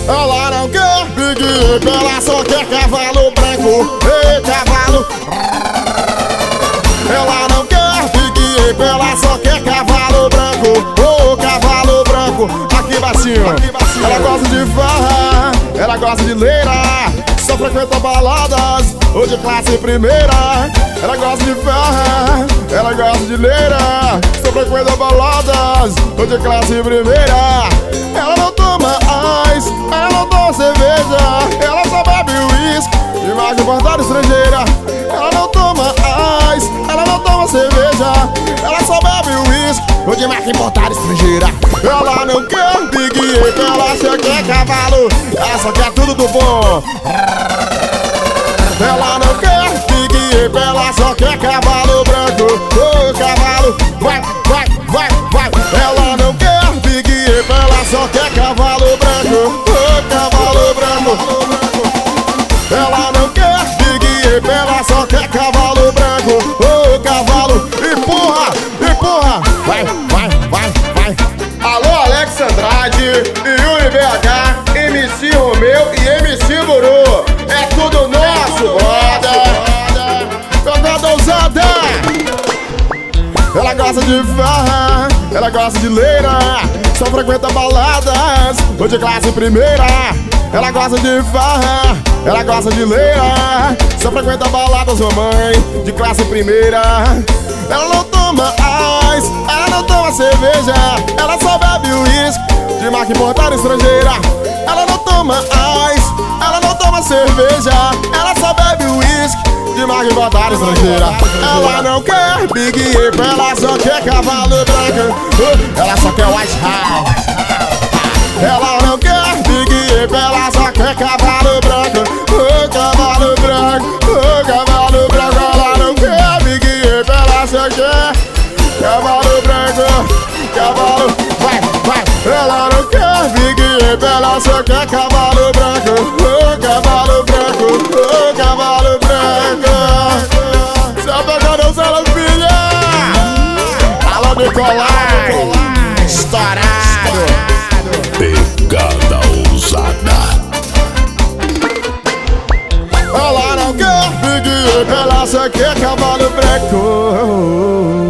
Ela não quer Big Ape, ela só quer cavalo branco. Ei, cavalo. Ela não quer Big Ape, ela só quer cavalo branco. Oh, cavalo branco. Aqui baixinho. Ela gosta de farra, ela gosta de leira, só frequenta baladas ou de classe primeira. Ela gosta de farra, ela gosta de leira, só frequenta baladas ou de classe primeira. Ela não toma ice, ela não toma cerveja, ela só bebe uísque de marca importada estrangeira. Ela não toma ice, ela não toma cerveja, ela só bebe uísque ou de marca importada estrangeira. Ela não quer Big Ape, ela só quer cavalo, ela só quer tudo do bom. Ela não quer Big Ape, ela só quer cavalo branco. Oh, cavalo, vai, vai, vai, vai. Ela não quer Big Ape, ela só quer cavalo branco. Oh, cavalo branco. Ela não quer Big Ape, ela só quer cavalo branco. Oh, cavalo, empurra, empurra. Vai, vai, vai, vai. Alô, Alex Andrade, Yuri BH, MC Romeu e MC Guru. É tudo nosso, brother. Jogada ousada. Ela gosta de farra, ela gosta de leira, só frequenta baladas ou de classe primeira. Ela gosta de farra, ela gosta de leira, só frequenta baladas, mamãe, de classe primeira. Ela não toma ice, ela não toma cerveja, ela só bebe uísque de marca importada estrangeira. Ela não toma ice, ela não toma cerveja, ela só bebe uísque de marca importada estrangeira. Ela não quer Big Ape, ela só quer cavalo branco. Ela só quer White House. Ela não quer Big Ape, ela só quer cavalo branco. Oh, cavalo branco, oh, cavalo branco. Ela não quer Big Ape, ela só quer cavalo branco. Cavalo, vai, vai. Ela não quer Big Ape, ela só quer cavalo branco. Oh, cavalo branco, oh, cavalo branco. Só pegando os ela, filha. Alô, Nicolai, estourado. Pegada ousada. Ela não quer Big Ape, ela só quer cavalo branco.